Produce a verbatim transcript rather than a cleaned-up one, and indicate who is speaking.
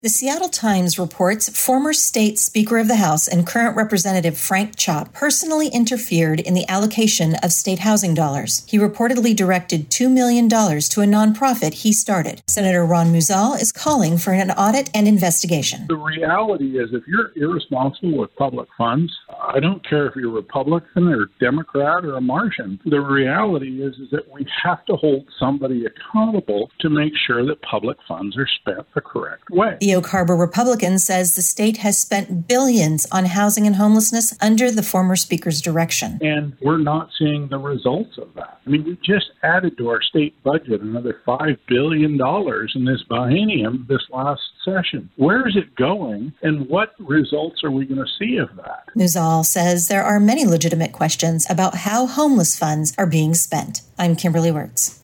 Speaker 1: The Seattle Times reports former state Speaker of the House and current Representative Frank Chopp personally interfered in the allocation of state housing dollars. He reportedly directed two million dollars to a nonprofit he started. Senator Ron Muzal is calling for an audit and investigation.
Speaker 2: The reality is if you're irresponsible with public funds, I don't care if you're Republican or Democrat or a Martian. The reality is, is that we have to hold somebody accountable to make sure that public funds are spent the correct way.
Speaker 1: The Oak Harbor Republican says the state has spent billions on housing and homelessness under the former speaker's direction.
Speaker 2: And we're not seeing the results of that. I mean, we just added to our state budget another five billion dollars in this biennium this last session. Where is it going, and what results are we going to see of that?
Speaker 1: Muzal says there are many legitimate questions about how homeless funds are being spent. I'm Kimberly Wirtz.